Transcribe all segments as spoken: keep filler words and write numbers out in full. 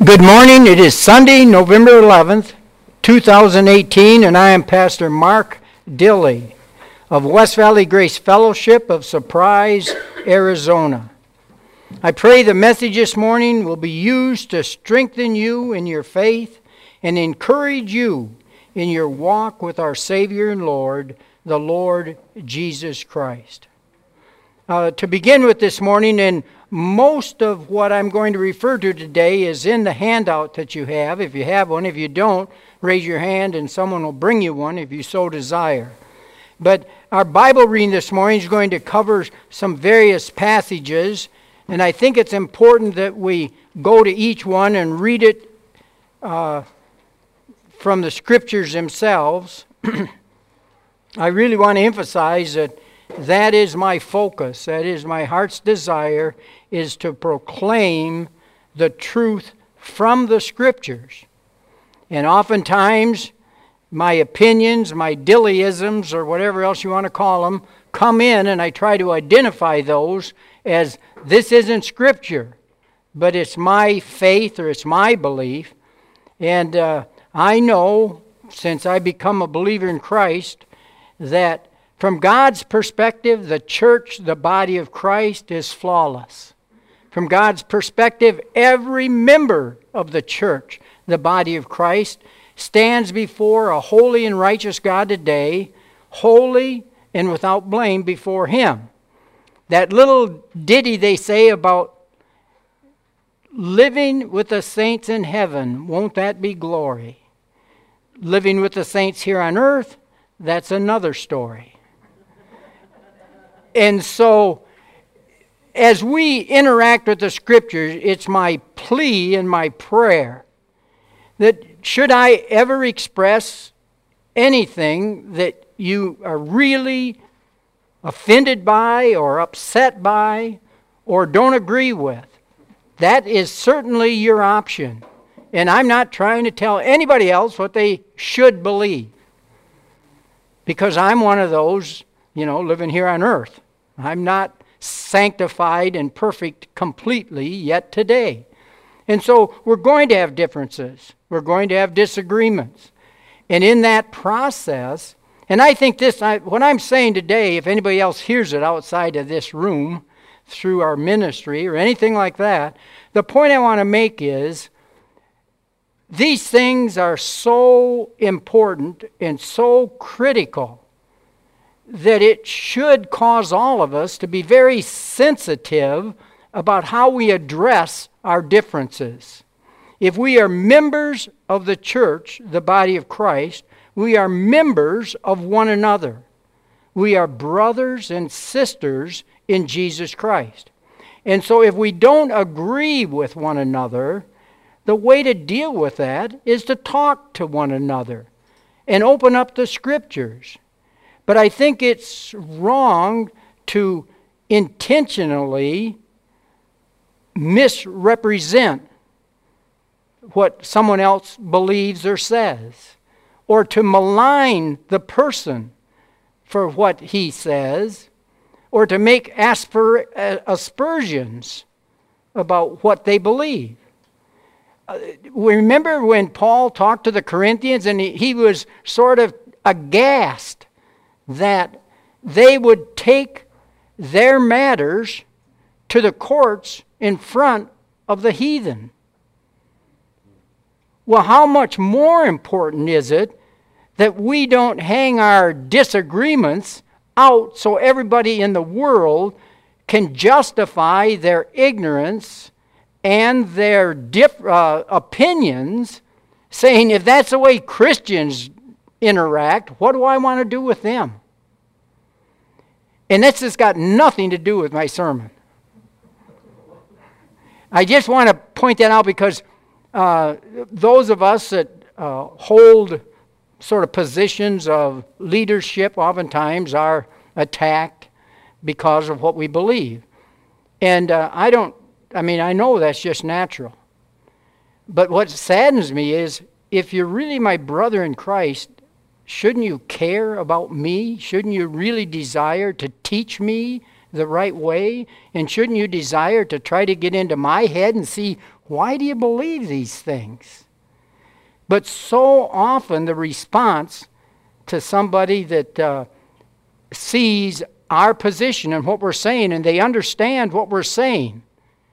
Good morning. It is Sunday, November eleventh, two thousand eighteen, and I am Pastor Mark Dilley of West Valley Grace Fellowship of Surprise, Arizona. I pray the message this morning will be used to strengthen you in your faith and encourage you in your walk with our Savior and Lord, the Lord Jesus Christ. Uh, to begin with this morning, and most of what I'm going to refer to today is in the handout that you have. If you have one, if you don't, raise your hand and someone will bring you one if you so desire. But our Bible reading this morning is going to cover some various passages, and I think it's important that we go to each one and read it uh, from the Scriptures themselves. I really want to emphasize that that is my focus. That is my heart's desire, is to proclaim the truth from the Scriptures. And oftentimes, my opinions, my Dilleyisms, or whatever else you want to call them, come in, and I try to identify those as this isn't Scripture, but it's my faith or it's my belief. And uh, I know, since I become a believer in Christ, that from God's perspective, the church, the body of Christ, is flawless. From God's perspective, every member of the church, the body of Christ, stands before a holy and righteous God today, holy and without blame before Him. That little ditty they say about living with the saints in heaven, won't that be glory? Living with the saints here on earth, that's another story. And so, as we interact with the Scriptures, it's my plea and my prayer that should I ever express anything that you are really offended by or upset by or don't agree with, that is certainly your option. And I'm not trying to tell anybody else what they should believe, because I'm one of those, you know, living here on earth. I'm not sanctified and perfect completely yet today. And so we're going to have differences. We're going to have disagreements. And in that process, and I think this, I, what I'm saying today, if anybody else hears it outside of this room through our ministry or anything like that, the point I want to make is these things are so important and so critical that it should cause all of us to be very sensitive about how we address our differences. If we are members of the church, the body of Christ, we are members of one another. We are brothers and sisters in Jesus Christ. And so if we don't agree with one another, the way to deal with that is to talk to one another and open up the Scriptures. But I think it's wrong to intentionally misrepresent what someone else believes or says, or to malign the person for what he says, or to make asper- aspersions about what they believe. Uh, remember when Paul talked to the Corinthians and he, he was sort of aghast that they would take their matters to the courts in front of the heathen. Well, how much more important is it that we don't hang our disagreements out so everybody in the world can justify their ignorance and their diff- uh, opinions, saying if that's the way Christians interact, what do I want to do with them? And this has got nothing to do with my sermon. I just want to point that out because uh, those of us that uh, hold sort of positions of leadership oftentimes are attacked because of what we believe. And uh, I don't, I mean, I know that's just natural. But what saddens me is if you're really my brother in Christ, shouldn't you care about me? Shouldn't you really desire to teach me the right way? And shouldn't you desire to try to get into my head and see, why do you believe these things? But so often the response to somebody that uh, sees our position and what we're saying, and they understand what we're saying.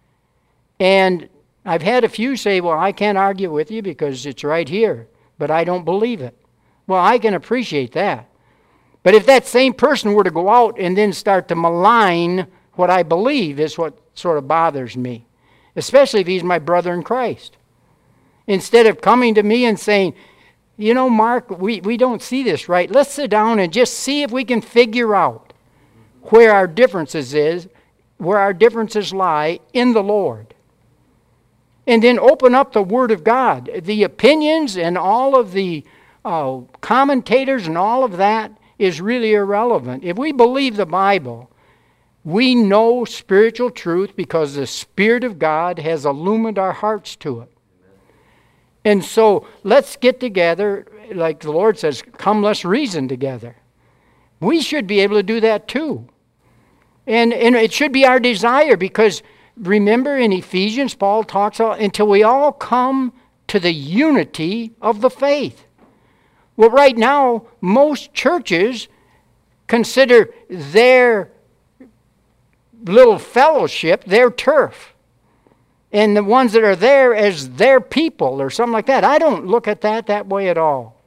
And I've had a few say, well, I can't argue with you because it's right here, but I don't believe it. Well, I can appreciate that. But if that same person were to go out and then start to malign what I believe, is what sort of bothers me, especially if he's my brother in Christ. Instead of coming to me and saying, you know, Mark, we, we don't see this right. Let's sit down and just see if we can figure out where our differences is, where our differences lie in the Lord. And then open up the Word of God. The opinions and all of the uh, commentators and all of that is really irrelevant. If we believe the Bible, we know spiritual truth because the Spirit of God has illumined our hearts to it. And so let's get together, like the Lord says, come let's reason together. We should be able to do that too. And, and it should be our desire, because remember in Ephesians, Paul talks about until we all come to the unity of the faith. Well, right now, most churches consider their little fellowship their turf, and the ones that are there as their people or something like that. I don't look at that that way at all.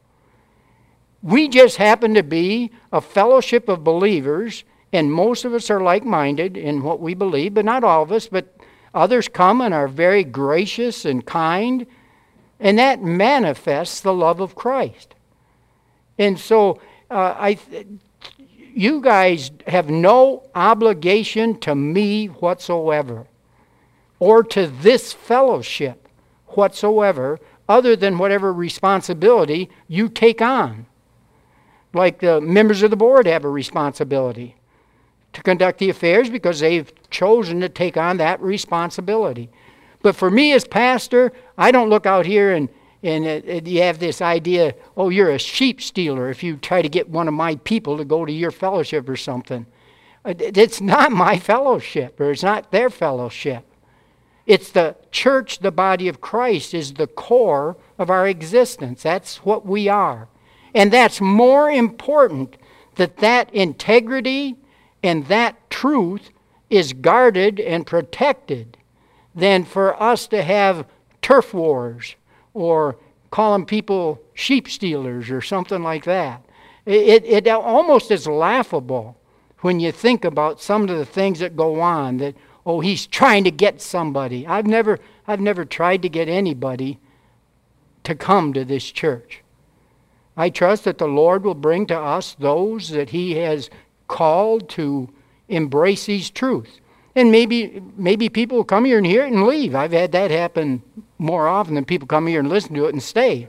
We just happen to be a fellowship of believers, and most of us are like-minded in what we believe, but not all of us, but others come and are very gracious and kind, and that manifests the love of Christ. And so uh, I, you guys have no obligation to me whatsoever, or to this fellowship whatsoever, other than whatever responsibility you take on. Like the members of the board have a responsibility to conduct the affairs because they've chosen to take on that responsibility. But for me as pastor, I don't look out here and, and uh, you have this idea, oh, you're a sheep stealer if you try to get one of my people to go to your fellowship or something. It's not my fellowship, or it's not their fellowship. It's the church, the body of Christ, is the core of our existence. That's what we are. And that's more important, that that integrity and that truth is guarded and protected, than for us to have turf wars or calling people sheep stealers or something like that. It, it, it almost is laughable when you think about some of the things that go on, that, oh, he's trying to get somebody. I've never, I've never tried to get anybody to come to this church. I trust that the Lord will bring to us those that He has called to embrace these truths. And maybe maybe people will come here and hear it and leave. I've had that happen more often than people come here and listen to it and stay.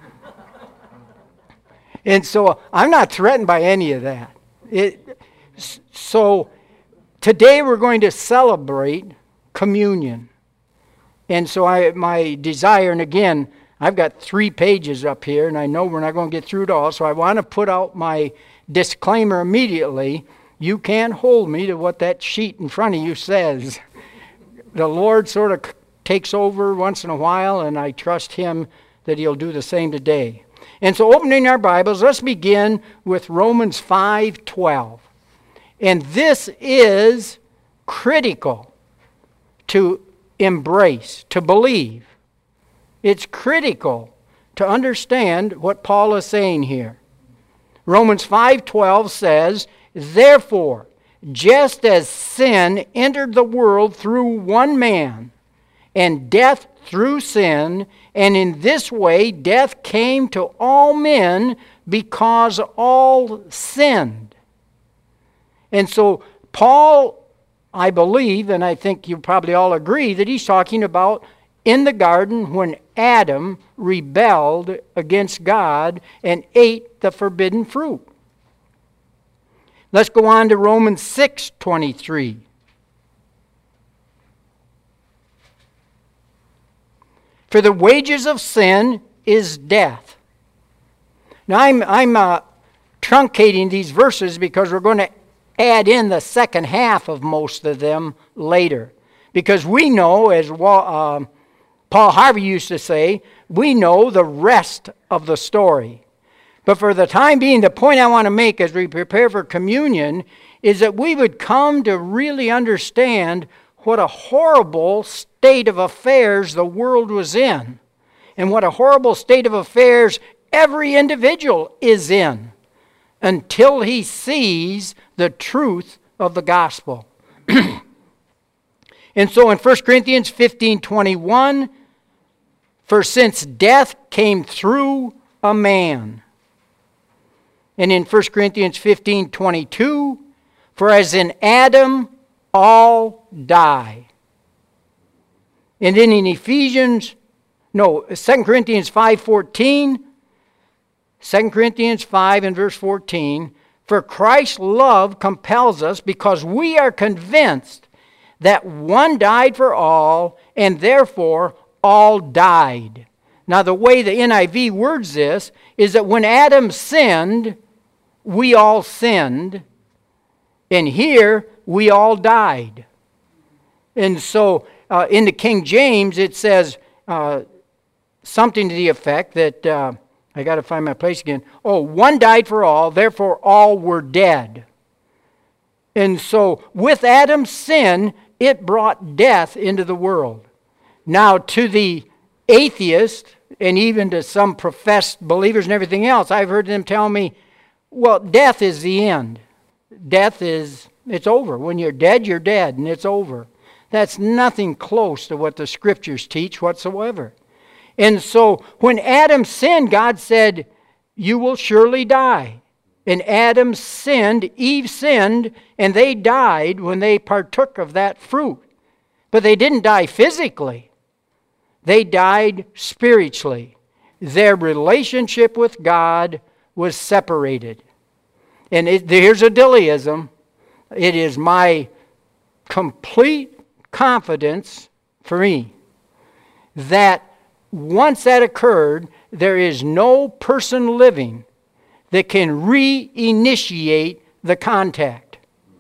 And so I'm not threatened by any of that. It, so today we're going to celebrate communion. And so I, my desire, and again, I've got three pages up here, and I know we're not going to get through it all, so I want to put out my disclaimer immediately. You can't hold me to what that sheet in front of you says. The Lord sort of takes over once in a while, and I trust Him that He'll do the same today. And so opening our Bibles, let's begin with Romans five twelve. And this is critical to embrace, to believe. It's critical to understand what Paul is saying here. Romans five twelve says, therefore, just as sin entered the world through one man, and death through sin, and in this way death came to all men because all sinned. And so Paul, I believe, and I think you probably all agree, that he's talking about in the garden when Adam rebelled against God and ate the forbidden fruit. Let's go on to Romans six twenty-three. For the wages of sin is death. Now I'm, I'm uh, truncating these verses because we're going to add in the second half of most of them later. Because we know, as uh, Paul Harvey used to say, we know the rest of the story. But for the time being, the point I want to make as we prepare for communion is that we would come to really understand what a horrible state of affairs the world was in, and what a horrible state of affairs every individual is in, until he sees the truth of the gospel. And so in First Corinthians fifteen twenty-one, for since death came through a man. And in First Corinthians fifteen twenty-two, for as in Adam all die. And then in Ephesians, no, Second Corinthians five fourteen, Second Corinthians five and verse fourteen, for Christ's love compels us because we are convinced that one died for all, and therefore all died. Now the way the N I V words this is that when Adam sinned, we all sinned, and here we all died. And so uh, in the King James it says uh, something to the effect that, uh, I got to find my place again, oh, one died for all, therefore all were dead. And so with Adam's sin, it brought death into the world. Now to the atheist, and even to some professed believers and everything else, I've heard them tell me, well, death is the end. Death is, it's over. When you're dead, you're dead, and it's over. That's nothing close to what the Scriptures teach whatsoever. And so when Adam sinned, God said, you will surely die. And Adam sinned, Eve sinned, and they died when they partook of that fruit. But they didn't die physically. They died spiritually. Their relationship with God was separated. And it, here's a deism. It is my complete confidence for me that once that occurred, there is no person living that can reinitiate the contact.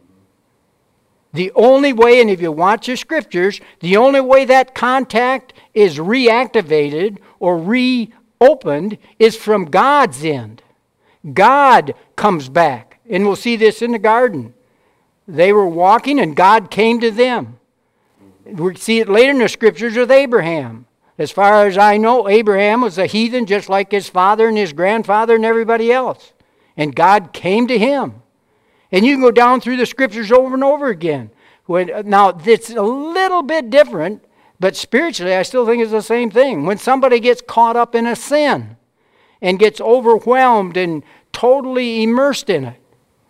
The only way, and if you watch the Scriptures, the only way that contact is reactivated or reopened is from God's end. God comes back. And we'll see this in the garden. They were walking and God came to them. We see it later in the Scriptures with Abraham. As far as I know, Abraham was a heathen just like his father and his grandfather and everybody else. And God came to him. And you can go down through the Scriptures over and over again. When, now, it's a little bit different, but spiritually I still think it's the same thing. When somebody gets caught up in a sin and gets overwhelmed and totally immersed in it,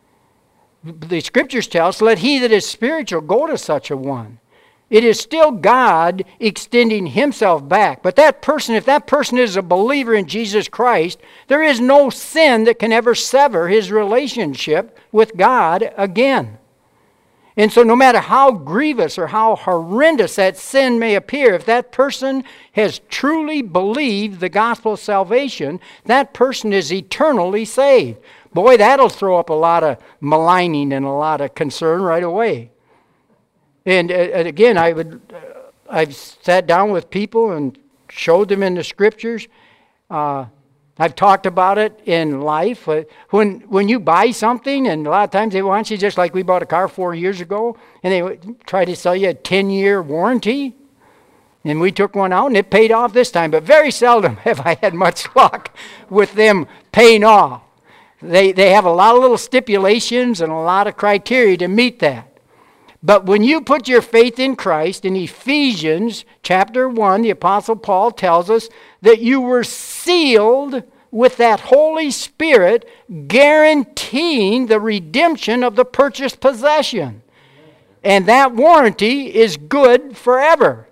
the Scriptures tell us, let he that is spiritual go to such a one. It is still God extending himself back. But that person, if that person is a believer in Jesus Christ, there is no sin that can ever sever his relationship with God again. And so no matter how grievous or how horrendous that sin may appear, if that person has truly believed the gospel of salvation, that person is eternally saved. Boy, that'll throw up a lot of maligning and a lot of concern right away. And uh, again, I would, uh, I've sat down with people and showed them in the Scriptures. Uh, I've talked about it in life. Uh, when when you buy something, and a lot of times they want you, just like we bought a car four years ago, and they try to sell you a ten-year warranty. And we took one out, and it paid off this time. But very seldom have I had much luck with them paying off. They, they have a lot of little stipulations and a lot of criteria to meet that. But when you put your faith in Christ, in Ephesians chapter one, the Apostle Paul tells us that you were sealed with that Holy Spirit guaranteeing the redemption of the purchased possession. And that warranty is good forever.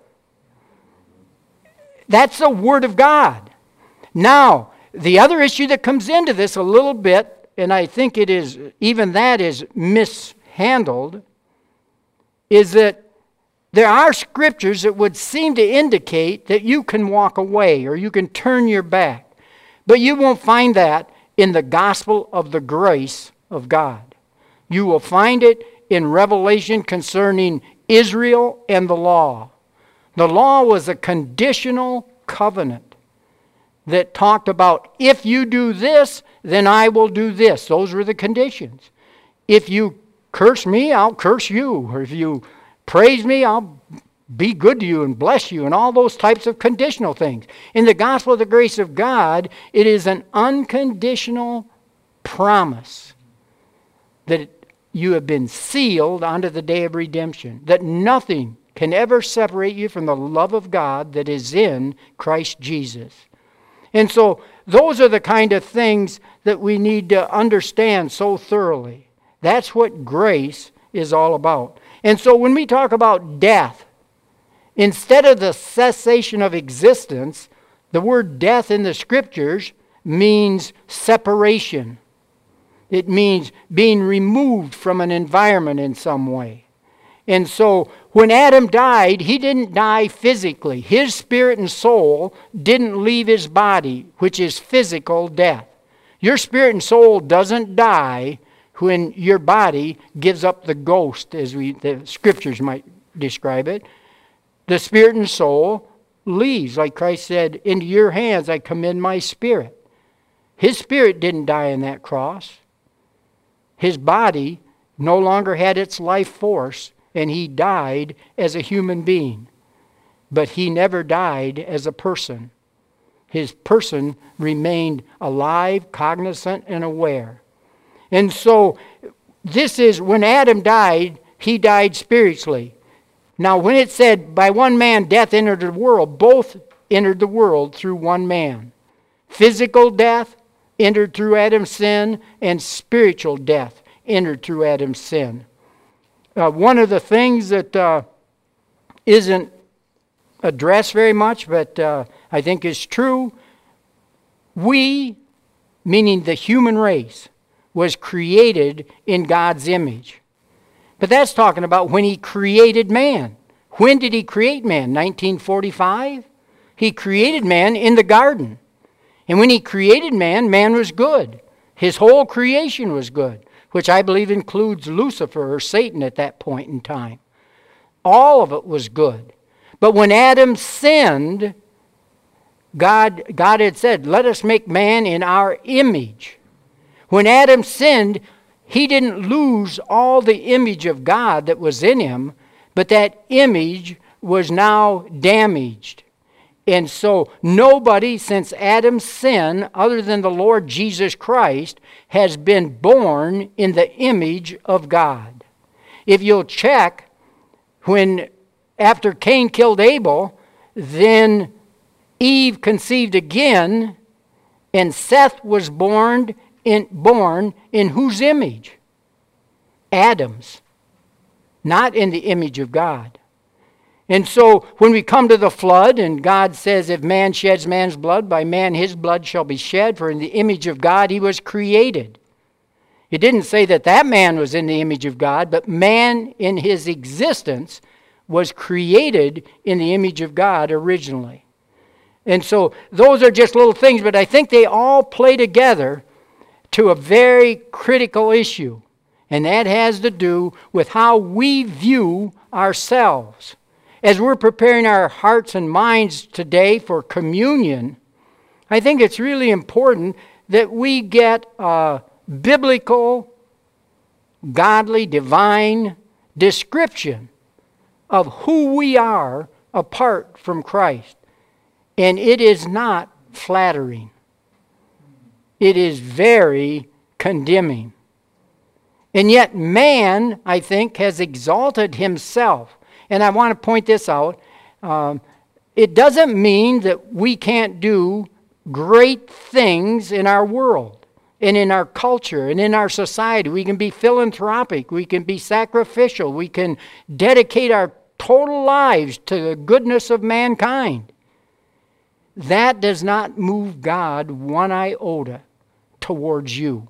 That's the Word of God. Now, the other issue that comes into this a little bit, and I think it is, even that is mishandled, is that there are scriptures that would seem to indicate that you can walk away or you can turn your back. But you won't find that in the gospel of the grace of God. You will find it in Revelation concerning Israel and the law. The law was a conditional covenant that talked about, if you do this, then I will do this. Those were the conditions. If you curse me, I'll curse you. Or if you praise me, I'll be good to you and bless you, and all those types of conditional things. In the gospel of the grace of God, it is an unconditional promise that you have been sealed unto the day of redemption, that nothing can ever separate you from the love of God that is in Christ Jesus. And so those are the kind of things that we need to understand so thoroughly. That's what grace is all about. And so when we talk about death, instead of the cessation of existence, the word death in the Scriptures means separation. It means being removed from an environment in some way. And so when Adam died, he didn't die physically. His spirit and soul didn't leave his body, which is physical death. Your spirit and soul doesn't die when your body gives up the ghost, as we the Scriptures might describe it. The spirit and soul leaves, like Christ said, into your hands I commend my spirit. His spirit didn't die on that cross. His body no longer had its life force, and he died as a human being. But he never died as a person. His person remained alive, cognizant, and aware. And so this is, when Adam died, he died spiritually. Now when it said, by one man death entered the world, both entered the world through one man. Physical death entered through Adam's sin, and spiritual death entered through Adam's sin. Uh, one of the things that uh, isn't addressed very much, but uh, I think is true, we, meaning the human race, was created in God's image. But that's talking about when he created man. When did he create man? nineteen forty-five? He created man in the garden. And when he created man, man was good. His whole creation was good, which I believe includes Lucifer or Satan at that point in time. All of it was good. But when Adam sinned, God, God had said, let us make man in our image. When Adam sinned, he didn't lose all the image of God that was in him, but that image was now damaged. And so nobody since Adam's sin, other than the Lord Jesus Christ, has been born in the image of God. If you'll check, when after Cain killed Abel, then Eve conceived again, and Seth was born in, born in whose image? Adam's. Not in the image of God. And so when we come to the flood, and God says, if man sheds man's blood, by man his blood shall be shed, for in the image of God he was created. It didn't say that that man was in the image of God, but man in his existence was created in the image of God originally. And so those are just little things, but I think they all play together to a very critical issue. And that has to do with how we view ourselves. As we're preparing our hearts and minds today for communion, I think it's really important that we get a biblical, godly, divine description of who we are apart from Christ. And it is not flattering. It is very condemning. And yet man, I think, has exalted himself. And I want to point this out. Um, it doesn't mean that we can't do great things in our world and in our culture and in our society. We can be philanthropic. We can be sacrificial. We can dedicate our total lives to the goodness of mankind. That does not move God one iota towards you.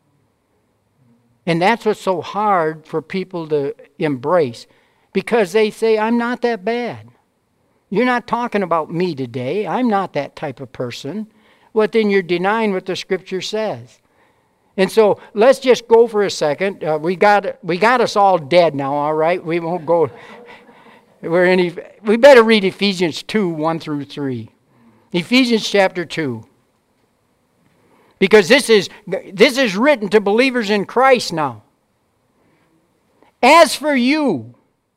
And that's what's so hard for people to embrace. Because they say, I'm not that bad. You're not talking about me today. I'm not that type of person. Well, then you're denying what the Scripture says. And so let's just go for a second. Uh, we got we got us all dead now, all right? We won't go. We're in. We better read Ephesians two, one through three. Ephesians chapter two. Because this is this is written to believers in Christ now. As for you,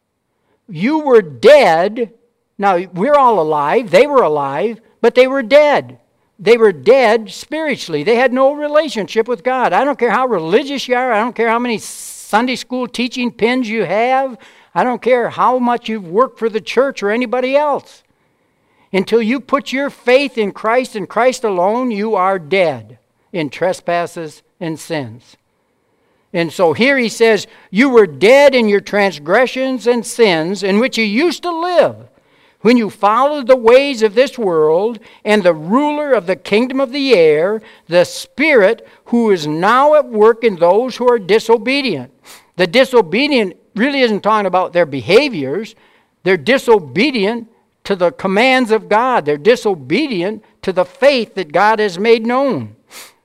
you were dead. Now, we're all alive. They were alive, but they were dead. They were dead spiritually. They had no relationship with God. I don't care how religious you are. I don't care how many Sunday school teaching pins you have. I don't care how much you've worked for the church or anybody else. Until you put your faith in Christ and Christ alone, you are dead in trespasses and sins. And so here he says, you were dead in your transgressions and sins in which you used to live, when you followed the ways of this world and the ruler of the kingdom of the air, the Spirit who is now at work in those who are disobedient. The disobedient really isn't talking about their behaviors. They're disobedient to the commands of God. They're disobedient to the faith that God has made known.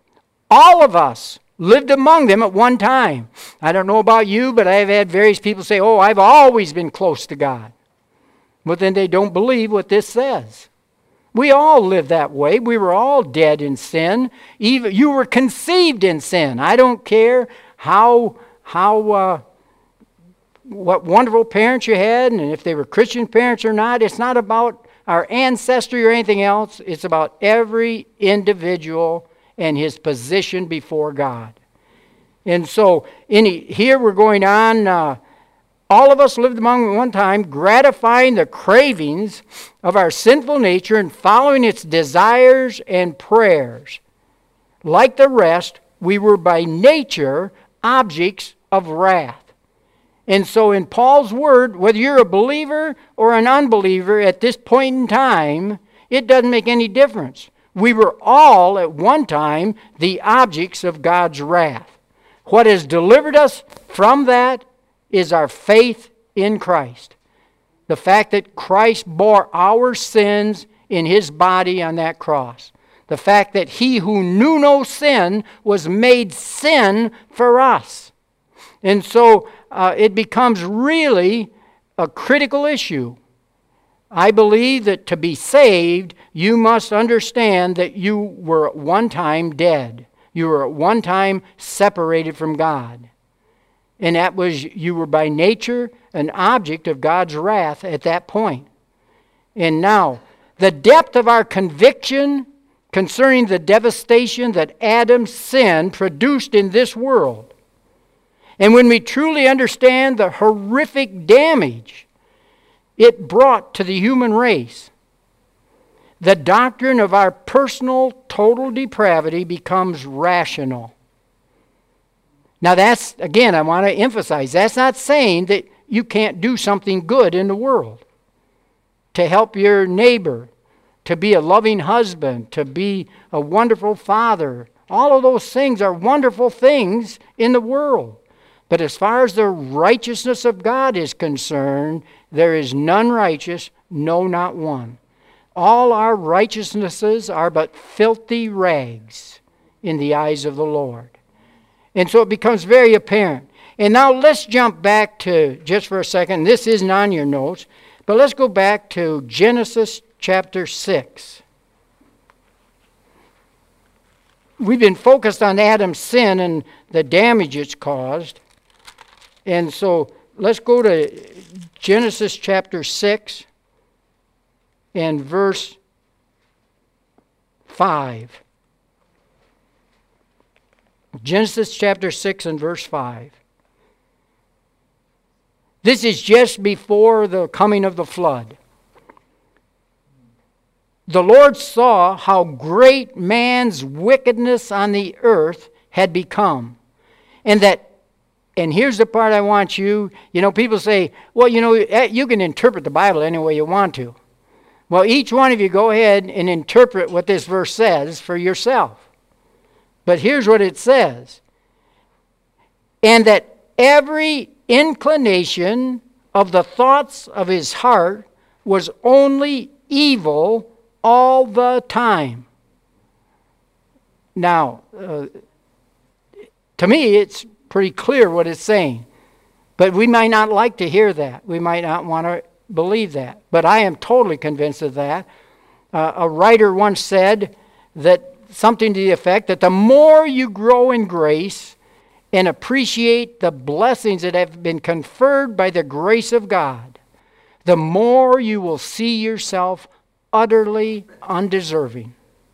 All of us lived among them at one time. I don't know about you, but I've had various people say, oh, I've always been close to God. But then they don't believe what this says. We all live that way. We were all dead in sin. Even you were conceived in sin. I don't care how how uh, what wonderful parents you had, and if they were Christian parents or not. It's not about our ancestry or anything else. It's about every individual and his position before God. And so in here we're going on. Uh, All of us lived among them at one time, gratifying the cravings of our sinful nature and following its desires and prayers. Like the rest, we were by nature objects of wrath. And so in Paul's word, whether you're a believer or an unbeliever at this point in time, it doesn't make any difference. We were all at one time the objects of God's wrath. What has delivered us from that is our faith in Christ. The fact that Christ bore our sins in his body on that cross. The fact that he who knew no sin was made sin for us. And so uh, it becomes really a critical issue. I believe that to be saved, you must understand that you were at one time dead. You were at one time separated from God. And that was, you were by nature an object of God's wrath at that point. And now, the depth of our conviction concerning the devastation that Adam's sin produced in this world. And when we truly understand the horrific damage it brought to the human race, the doctrine of our personal total depravity becomes rational. Now that's, again, I want to emphasize, that's not saying that you can't do something good in the world. To help your neighbor, to be a loving husband, to be a wonderful father. All of those things are wonderful things in the world. But as far as the righteousness of God is concerned, there is none righteous, no, not one. All our righteousnesses are but filthy rags in the eyes of the Lord. And so it becomes very apparent. And now let's jump back to, just for a second, this isn't on your notes, but let's go back to Genesis chapter six. We've been focused on Adam's sin and the damage it's caused. And so let's go to Genesis chapter six and verse five. Genesis chapter six and verse five. This is just before the coming of the flood. The Lord saw how great man's wickedness on the earth had become. And that, and here's the part I want you, you know, people say, well, you know, you can interpret the Bible any way you want to. Well, each one of you go ahead and interpret what this verse says for yourself. But here's what it says. And that every inclination of the thoughts of his heart was only evil all the time. Now, uh, To me, it's pretty clear what it's saying. But we might not like to hear that. We might not want to believe that. But I am totally convinced of that. Uh, a writer once said that something to the effect that the more you grow in grace and appreciate the blessings that have been conferred by the grace of God, the more you will see yourself utterly undeserving.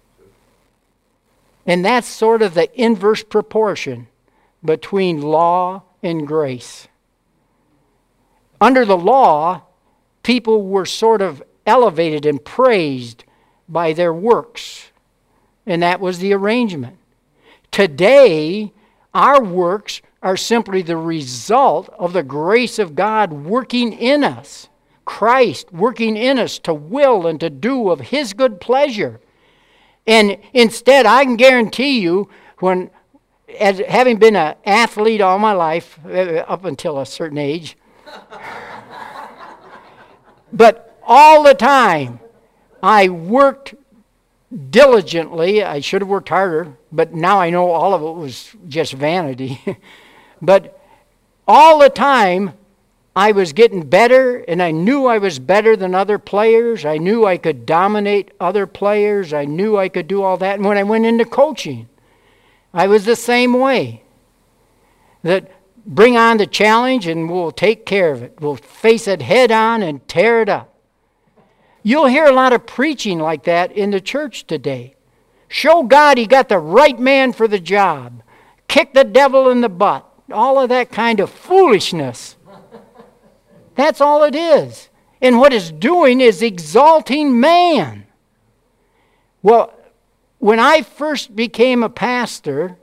And that's sort of the inverse proportion between law and grace. Under the law, people were sort of elevated and praised by their works. And that was the arrangement. Today, our works are simply the result of the grace of God working in us. Christ working in us to will and to do of His good pleasure. And instead, I can guarantee you, when, as having been an athlete all my life, up until a certain age, but all the time, I worked diligently. I should have worked harder, but now I know all of it was just vanity. But all the time, I was getting better, and I knew I was better than other players. I knew I could dominate other players. I knew I could do all that. And when I went into coaching, I was the same way. That bring on the challenge and we'll take care of it. We'll face it head on and tear it up. You'll hear a lot of preaching like that in the church today. Show God He got the right man for the job. Kick the devil in the butt. All of that kind of foolishness. That's all it is. And what it's doing is exalting man. Well, when I first became a pastor,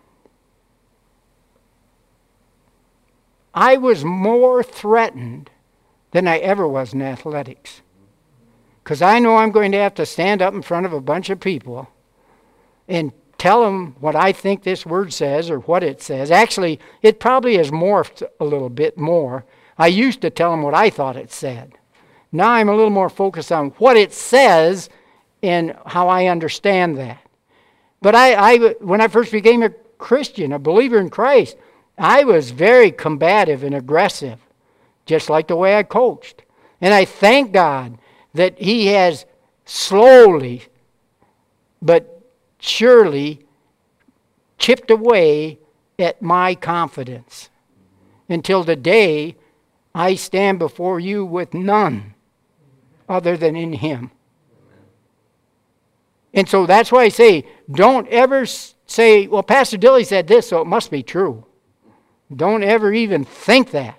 I was more threatened than I ever was in athletics. Because I know I'm going to have to stand up in front of a bunch of people and tell them what I think this word says or what it says. Actually, it probably has morphed a little bit more. I used to tell them what I thought it said. Now I'm a little more focused on what it says and how I understand that. But I, I, when I first became a Christian, a believer in Christ, I was very combative and aggressive, just like the way I coached. And I thank God that He has slowly but surely chipped away at my confidence until today I stand before you with none other than in Him. And so that's why I say, don't ever say, well, Pastor Dilly said this, so it must be true. Don't ever even think that.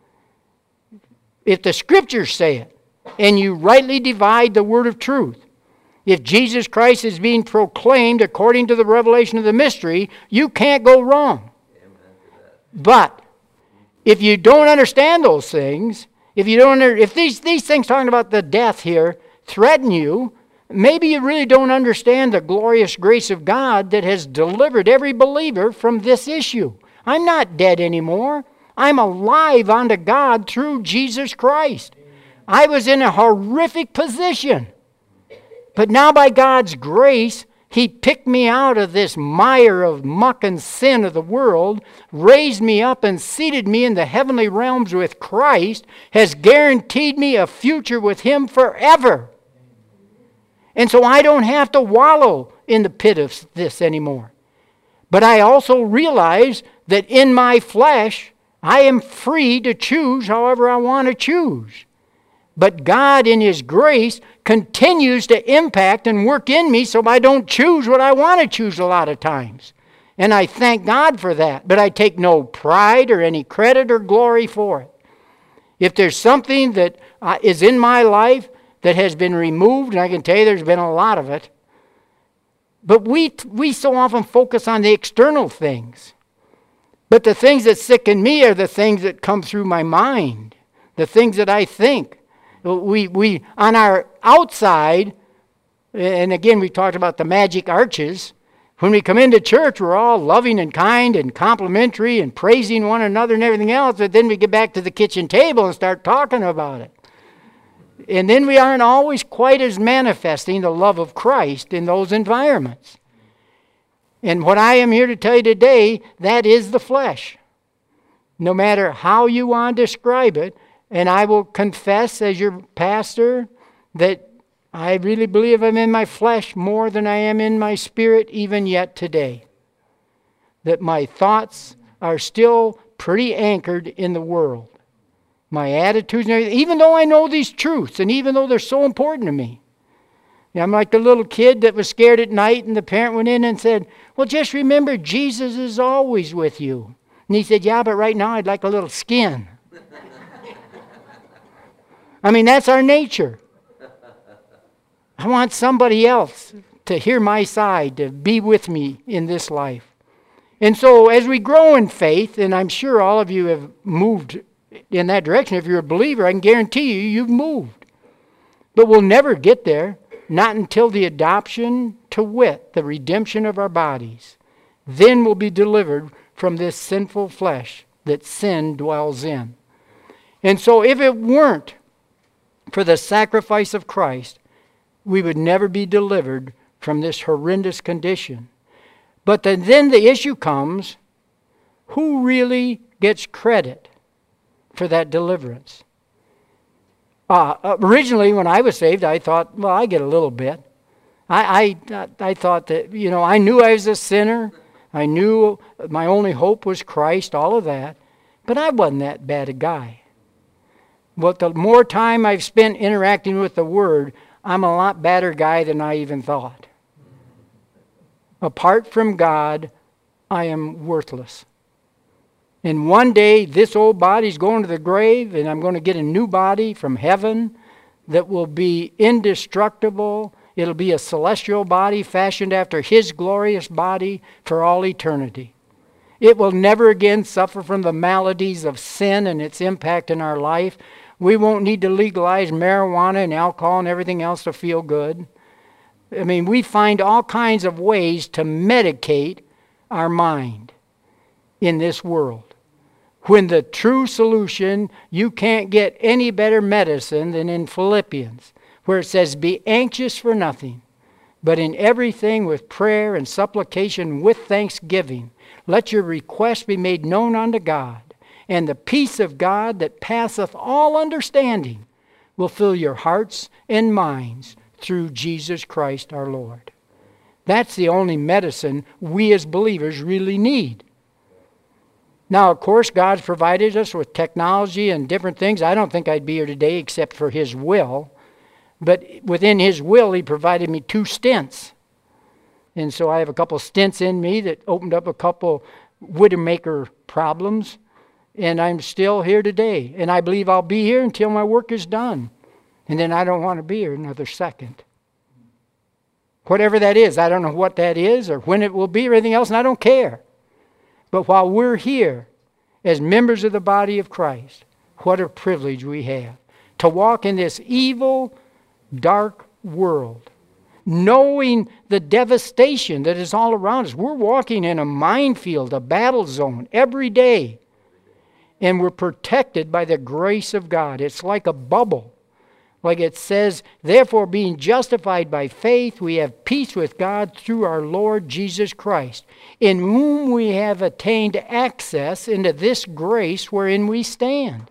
If the Scriptures say it, and you rightly divide the word of truth, if Jesus Christ is being proclaimed according to the revelation of the mystery, you can't go wrong. But if you don't understand those things, if you don't, if these, these things talking about the death here threaten you, maybe you really don't understand the glorious grace of God that has delivered every believer from this issue. I'm not dead anymore. I'm alive unto God through Jesus Christ. I was in a horrific position. But now by God's grace, He picked me out of this mire of muck and sin of the world, raised me up and seated me in the heavenly realms with Christ, has guaranteed me a future with Him forever. And so I don't have to wallow in the pit of this anymore. But I also realize that in my flesh, I am free to choose however I want to choose. But God in His grace continues to impact and work in me so I don't choose what I want to choose a lot of times. And I thank God for that. But I take no pride or any credit or glory for it. If there's something that uh, is in my life that has been removed, and I can tell you there's been a lot of it, but we, we so often focus on the external things. But the things that sicken me are the things that come through my mind, the things that I think. We, we on our outside, and again we talked about the magic arches, when we come into church we're all loving and kind and complimentary and praising one another and everything else, but then we get back to the kitchen table and start talking about it. And then we aren't always quite as manifesting the love of Christ in those environments. And what I am here to tell you today, that is the flesh. No matter how you want to describe it, and I will confess as your pastor that I really believe I'm in my flesh more than I am in my spirit even yet today. That my thoughts are still pretty anchored in the world. My attitudes and everything, even though I know these truths and even though they're so important to me. I'm like the little kid that was scared at night and the parent went in and said, well, just remember Jesus is always with you. And he said, yeah, but right now I'd like a little skin. I mean, that's our nature. I want somebody else to hear my side, to be with me in this life. And so as we grow in faith, and I'm sure all of you have moved in that direction. If you're a believer, I can guarantee you, you've moved. But we'll never get there, not until the adoption to wit, the redemption of our bodies. Then we'll be delivered from this sinful flesh that sin dwells in. And so if it weren't for the sacrifice of Christ, we would never be delivered from this horrendous condition. But then, then the issue comes, who really gets credit for that deliverance? Uh, originally, when I was saved, I thought, well, I get a little bit. I, I, I thought that, you know, I knew I was a sinner. I knew my only hope was Christ, all of that. But I wasn't that bad a guy. But the more time I've spent interacting with the Word, I'm a lot better guy than I even thought. Apart from God, I am worthless. And one day, this old body's going to the grave, and I'm going to get a new body from heaven that will be indestructible. It'll be a celestial body fashioned after His glorious body for all eternity. It will never again suffer from the maladies of sin and its impact in our life. We won't need to legalize marijuana and alcohol and everything else to feel good. I mean, we find all kinds of ways to medicate our mind in this world. When the true solution, you can't get any better medicine than in Philippians, where it says, be anxious for nothing, but in everything with prayer and supplication with thanksgiving, let your requests be made known unto God, and the peace of God that passeth all understanding will fill your hearts and minds through Jesus Christ our Lord. That's the only medicine we as believers really need. Now, of course, God's provided us with technology and different things. I don't think I'd be here today except for His will. But within His will, He provided me two stents. And so I have a couple stents in me that opened up a couple Widowmaker problems. And I'm still here today. And I believe I'll be here until my work is done. And then I don't want to be here another second. Whatever that is, I don't know what that is or when it will be or anything else, and I don't care. But while we're here as members of the body of Christ, what a privilege we have to walk in this evil, dark world, knowing the devastation that is all around us. We're walking in a minefield, a battle zone every day, and we're protected by the grace of God. It's like a bubble. Like it says, therefore being justified by faith, we have peace with God through our Lord Jesus Christ, in whom we have attained access into this grace wherein we stand.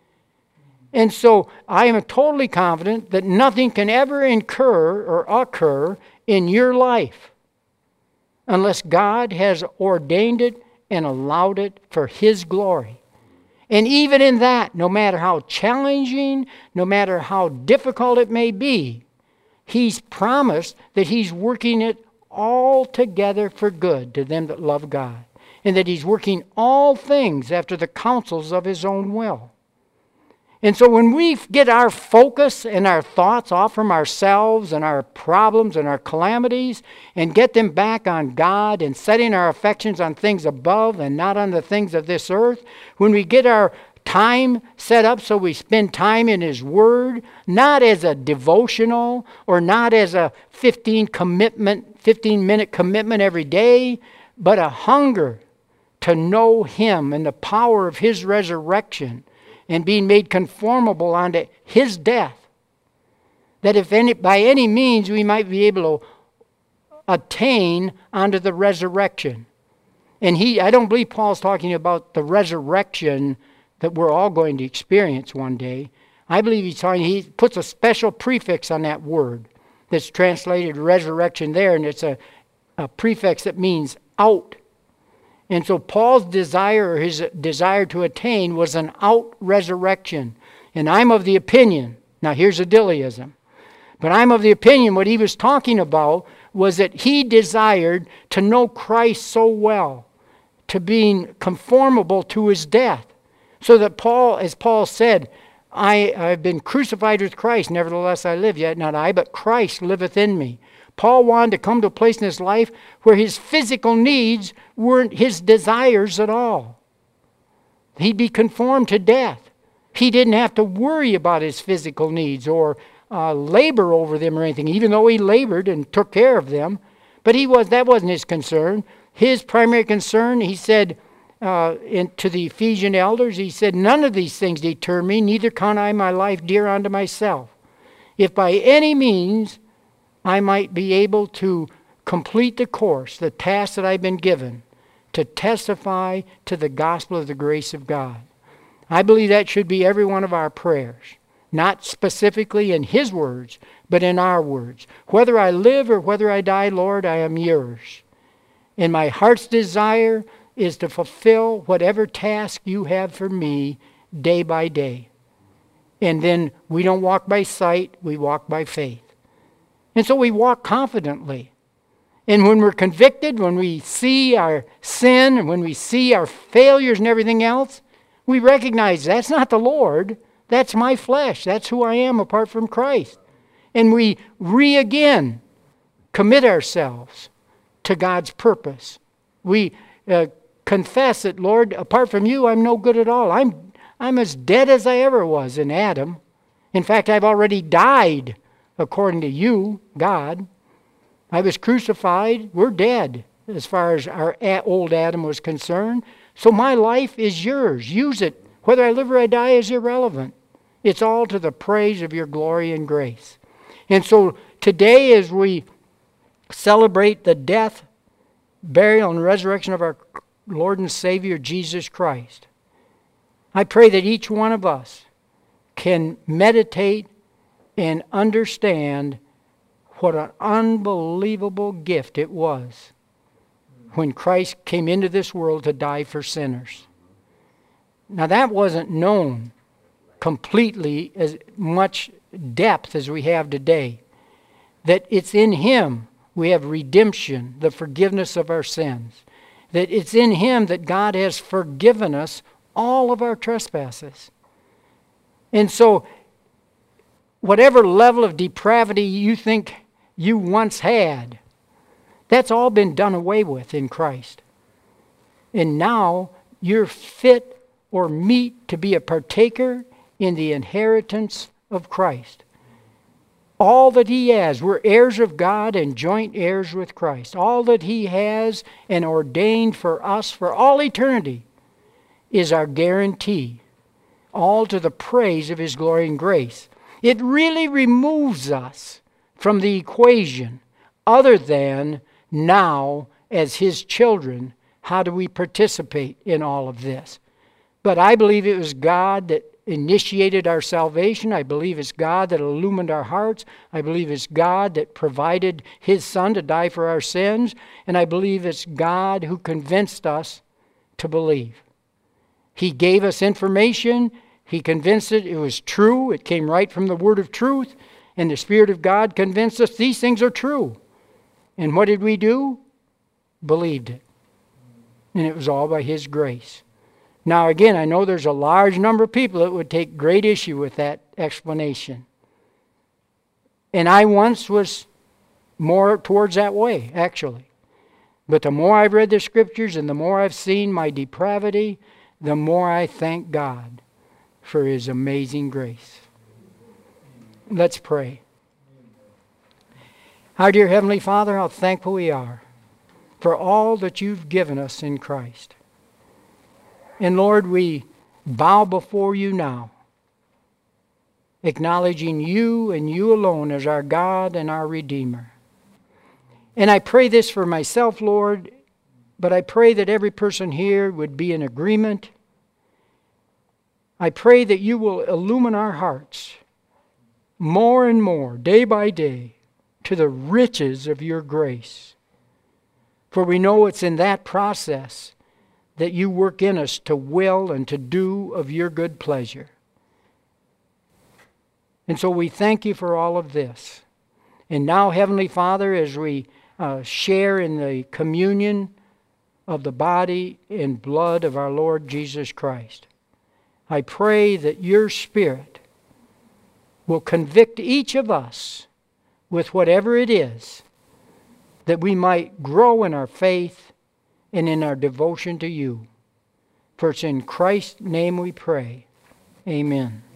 And so I am totally confident that nothing can ever incur or occur in your life unless God has ordained it and allowed it for His glory. And even in that, no matter how challenging, no matter how difficult it may be, He's promised that He's working it all together for good to them that love God. And that He's working all things after the counsels of His own will. And so when we get our focus and our thoughts off from ourselves and our problems and our calamities and get them back on God and setting our affections on things above and not on the things of this earth, when we get our time set up so we spend time in His Word, not as a devotional or not as a fifteen commitment, fifteen minute commitment every day, but a hunger to know Him and the power of His resurrection and being made conformable unto His death. That if any, by any means we might be able to attain unto the resurrection. And he, I don't believe Paul's talking about the resurrection that we're all going to experience one day. I believe he's talking, he puts a special prefix on that word that's translated resurrection there, and it's a, a prefix that means out. And so Paul's desire, his desire to attain, was an out resurrection. And I'm of the opinion, now here's a Dillyism, but I'm of the opinion what he was talking about was that he desired to know Christ so well, to being conformable to his death. So that Paul, as Paul said, I have been crucified with Christ, nevertheless I live, yet not I, but Christ liveth in me. Paul wanted to come to a place in his life where his physical needs weren't his desires at all. He'd be conformed to death. He didn't have to worry about his physical needs or uh, labor over them or anything, even though he labored and took care of them. But he was that wasn't his concern. His primary concern, he said uh, in, to the Ephesian elders, he said, none of these things deter me, neither count I my life dear unto myself. If by any means I might be able to complete the course, the task that I've been given, to testify to the gospel of the grace of God. I believe that should be every one of our prayers, not specifically in his words, but in our words. Whether I live or whether I die, Lord, I am yours. And my heart's desire is to fulfill whatever task you have for me day by day. And then we don't walk by sight, we walk by faith. And so we walk confidently. And when we're convicted, when we see our sin, and when we see our failures and everything else, we recognize that's not the Lord. That's my flesh. That's who I am apart from Christ. And we re-again commit ourselves to God's purpose. We uh, confess that, Lord, apart from you, I'm no good at all. I'm, I'm as dead as I ever was in Adam. In fact, I've already died according to you, God. I was crucified. We're dead as far as our old Adam was concerned. So my life is yours. Use it. Whether I live or I die is irrelevant. It's all to the praise of your glory and grace. And so today, as we celebrate the death, burial, and resurrection of our Lord and Savior Jesus Christ, I pray that each one of us can meditate and understand what an unbelievable gift it was when Christ came into this world to die for sinners. Now that wasn't known completely as much depth as we have today. That it's in Him we have redemption, the forgiveness of our sins. That it's in Him that God has forgiven us all of our trespasses. And so whatever level of depravity you think you once had, that's all been done away with in Christ. And now you're fit or meet to be a partaker in the inheritance of Christ. All that He has, we're heirs of God and joint heirs with Christ. All that He has and ordained for us for all eternity is our guarantee, all to the praise of His glory and grace. It really removes us from the equation other than now as His children, how do we participate in all of this? But I believe it was God that initiated our salvation. I believe it's God that illumined our hearts. I believe it's God that provided His Son to die for our sins. And I believe it's God who convinced us to believe. He gave us information. He convinced it it was true. It came right from the Word of truth. And the Spirit of God convinced us these things are true. And what did we do? Believed it. And it was all by His grace. Now again, I know there's a large number of people that would take great issue with that explanation. And I once was more towards that way, actually. But the more I've read the Scriptures and the more I've seen my depravity, the more I thank God for His amazing grace. Let's pray. Our dear Heavenly Father, how thankful we are for all that You've given us in Christ. And Lord, we bow before You now, acknowledging You and You alone as our God and our Redeemer. And I pray this for myself, Lord, but I pray that every person here would be in agreement. I pray that you will illumine our hearts more and more, day by day, to the riches of your grace. For we know it's in that process that you work in us to will and to do of your good pleasure. And so we thank you for all of this. And now, Heavenly Father, as we uh, share in the communion of the body and blood of our Lord Jesus Christ, I pray that your Spirit will convict each of us with whatever it is, that we might grow in our faith and in our devotion to you. For it's in Christ's name we pray. Amen.